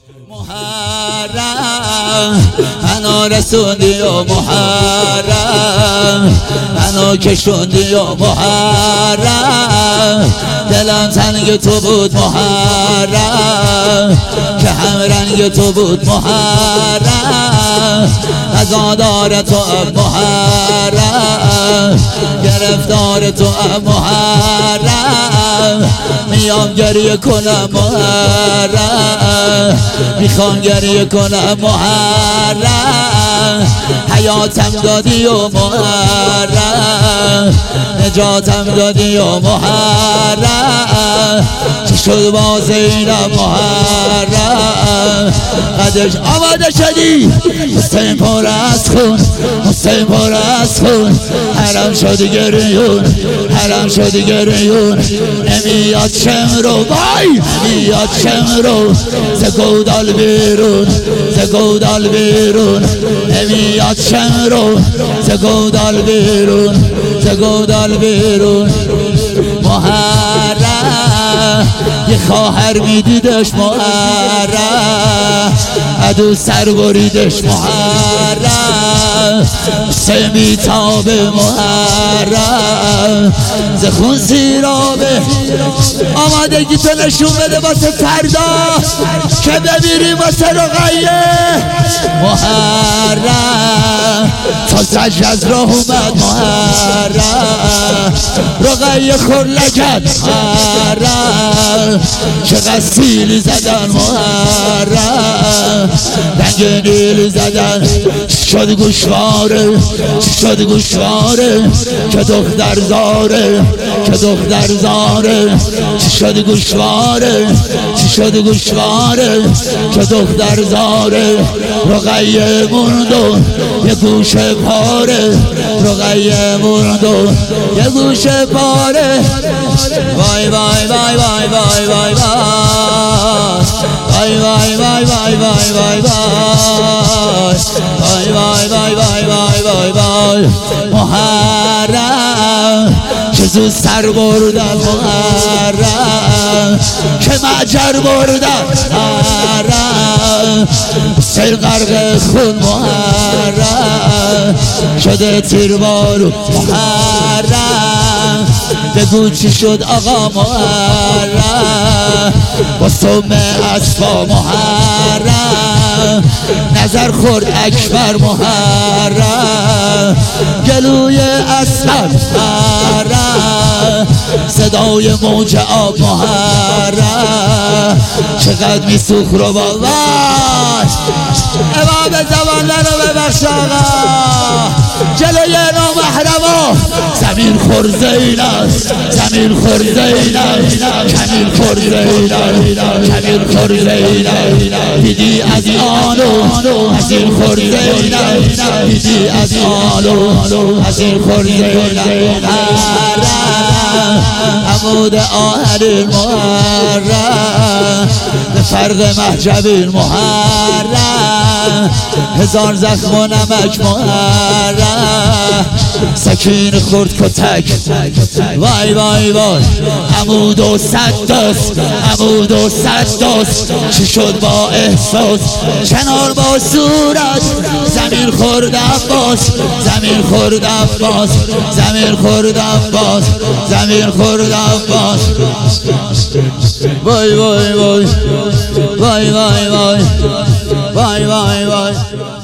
محرم منو رسوندی و محرم منو کشوندی و محرم دلم تنگ تو بود محرم که هم رنگ تو بود محرم ازادار تو محرم گرفتار تو محرم میام گریه کنم محرم میخوام گریه کنم محرم حیاتم دادی و محرم نجاتم دادی و محرم چه شد باز اینم محرم قدش آماده شدی حسین پر از خون حسین پر از خون حرم شد گریون حرم شد گریون نمیاد شمرو وای نمیاد شمرو ز گودال بیرون ز گودال بیرون نمیاد شمرو ز گودال بیرون ز گودال بیرون محرم یه خواهر میدیدش محرم عدو سر بریدش محرم سه میتاب محرم ز خون سیرابه آمادگی تو نشون بده واسه فردا که بمیریم واسه رقیه محرم تا زج از راه اومد محرم رقیه خور لگد محرم چقدر سیلی زدن محرم رنگ نیلی زدن شد گوشواره شد گوشواره که دختر زاره که دختر زاره چی شد گوشواره چی شد گوشواره که دختر زاره رقیه موندو یه گوشه پاره رقیه موندو یه گوشه پاره وای وای وای وای وای وای وای وای وای وای وای وای وای وای وای وای وای وای محرم که زود سر بردم محرم که مجر بردم محرم سیر غرق خون محرم شده تیربارو محرم بگو چی شد آقا محرم با سم اسبا محرم نظر خورد اکبر محرم گلوی اسد محرم صدای موج آب محرم چقدر میسوخ رو با وای امام زمان رو ببخش آقا جلوی نامحرما زمین خور زینب زمین خور زینب کمیل خور زینب کمیل خور زینب دیدی از آنو از این خور زینب دیدی از آنو از این خور زینب عمود آهن محرم به فرق محجب محرم هزار زخم و نمک محرم سکین خورد کتک وای وای وای عمود و صد دوست عمود و صد دوست چی شد با احساس کنار با صورت زمین خورد عباس زمین خورد عباس زمین خورد عباس زمین خورد عباس وای وای وای وای وای وای وای وای وای